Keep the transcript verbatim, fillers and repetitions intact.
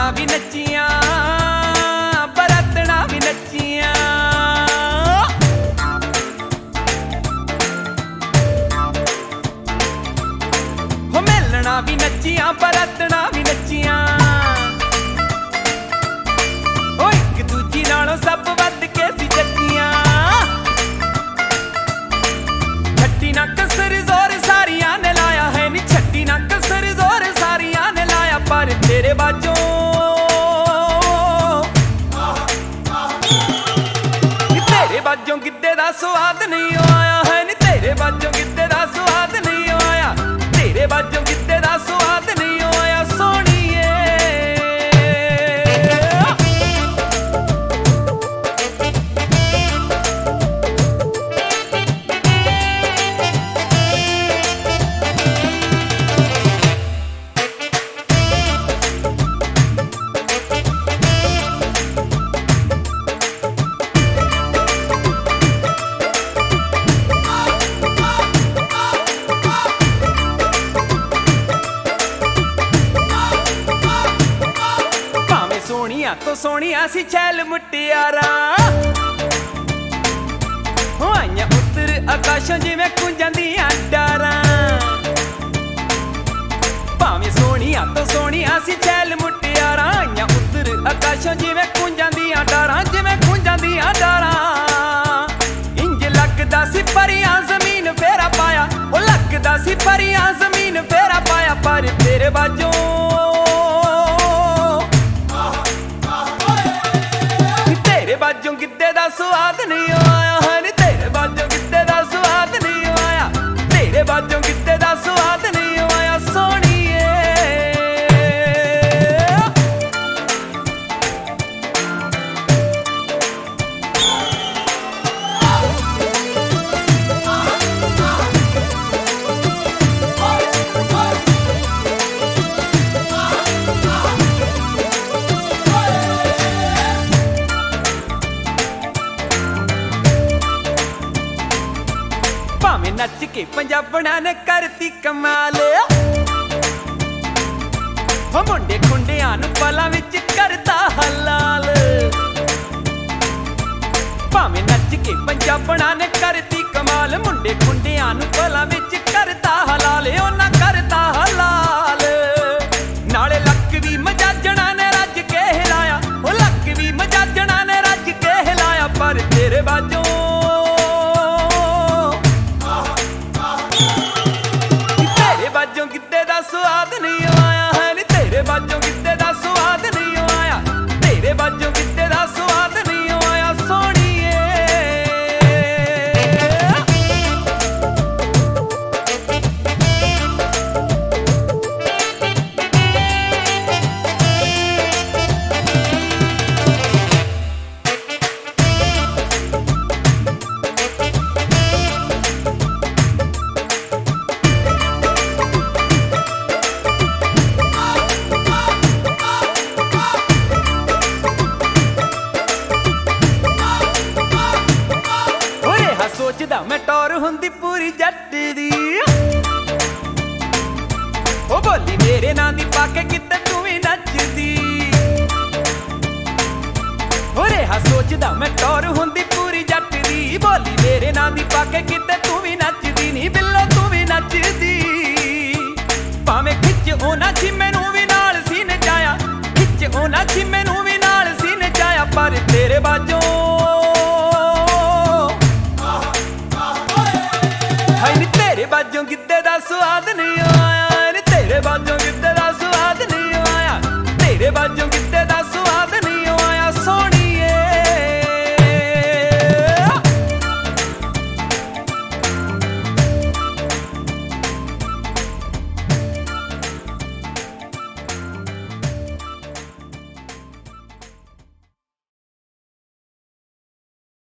मेलना भी नचिया बरतना भी नचिया हो मेलना भी नचिया बरतना भी नचिया हो एक दूजी नालों सब वध के सी जच्चियां छट्टी ना कसर जोर सारियां ने लाया है नी छट्टी ना कसर जोर सारियां ने लाया पर तेरे बाजों तेरे बाजों गिद्दे दा स्वाद नहीं आया है नी तेरे बाजों गिद्दे दा स्वाद नहीं आया तेरे बाजों गिद्दे दा स्वाद नहीं आया सोहणीए तो सोनिया सी छैल मुटियारा हो आइयां उत्तर आकाशों जिवें कुंजांदियां डारा भावें सोनिया तो सोनिया सी छैल मुटियारा आइयां उत्तर आकाशों जिवें कुंजांदियां डारा जिवें कुंजांदियां डारा इंज लगदा सी परियां जमीन फेरा पाया ओ लगदा सी परियां जमीन फेरा पाया पर तेरे बाजों बाजों गिद्दे दा स्वाद नहीं आया है नी तेरे बाजों गिद्दे दा स्वाद नहीं आया तेरे बाजों गिद्दे दा स्वाद नहीं आया सोहणीए भावें नच के पंजाबणा ने करती कमाल हो मुंडे खुंडियां नूं पलां विच करता हलाल भावें नच के पंजाबणा ने करती कमाल मुंडे खुंडियां नूं पलां विच करता हलाल उन्हां करता हलाल नाले लक भी मजाजणा ने रज के हिलाया ओ लक भी मजाजणा ने रज के हिलाया पर तेरे बाजों बाजों गिद्दे दा स्वाद नहीं आया है नी तेरे बाजों गिद्दे दा स्वाद नहीं आया तेरे बाजों गिद्दे दा स्वाद नहीं आया सोहणीए सोचदा मैं टौर हुंदी पूरी जट दी ओ बोली मेरे नां दी पाके किते तू भी नचदी ओ रेहा सोचदा मैं टौर हुंदी पूरी जट दी बोली मेरे नां दी पाके किते तू भी नचदी नी बिल्लो तू भी नचदी भावें खिच ओना छी मैनू भी नाल सी नचाया खिच ओना छी मैनू भी नाल सी नचाया पर तेरे बाजों